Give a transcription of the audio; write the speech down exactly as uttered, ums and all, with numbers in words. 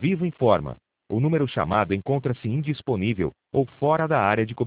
Vivo informa. O número chamado encontra-se indisponível ou fora da área de cobertura.